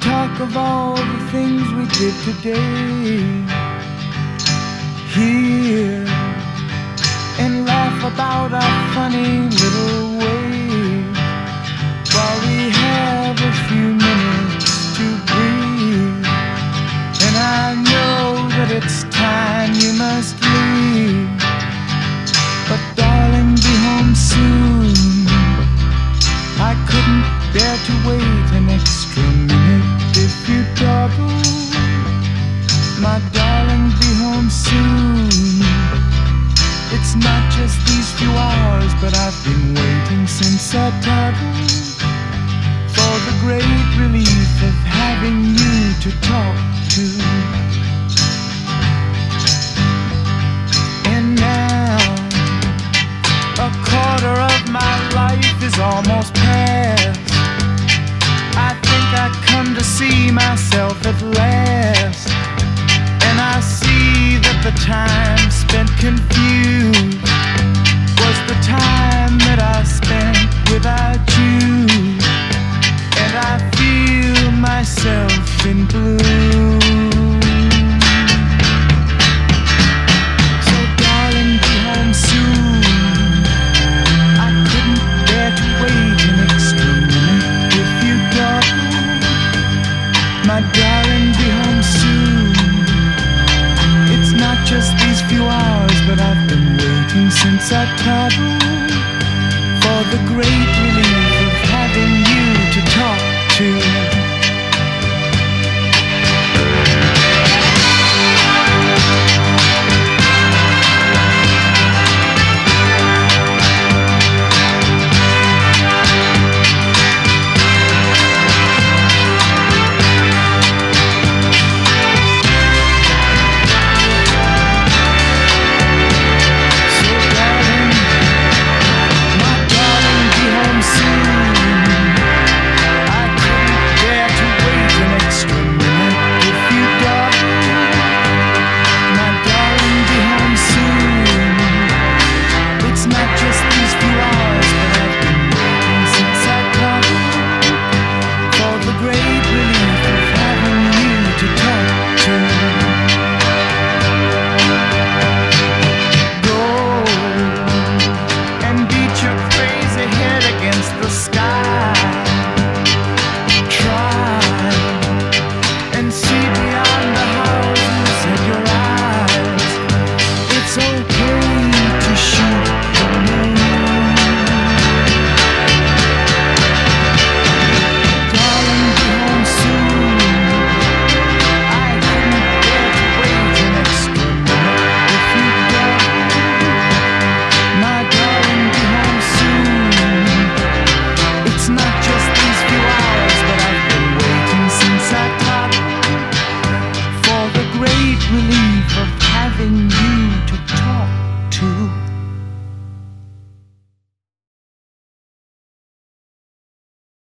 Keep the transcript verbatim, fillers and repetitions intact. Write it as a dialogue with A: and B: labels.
A: talk of all the things we did today here and laugh about our funny little ways while we have a few minutes to breathe. And I know that it's time you must leave, but darling, be home soon. I couldn't bear to wait an extra minute if you double. My darling, be home soon. It's not just these few hours, but I've been waiting since I toddled for the great relief of having you to talk to. And now a quarter of my life is almost past. I think I come to see myself at last, and I see that the time spent confused was the time that I spent without you, and I feel myself in blue. So darling, be home soon. I couldn't bear to wait an extra minute if you double. My darling, be home soon. It's not just these few hours, but I've been waiting since I toddled for the great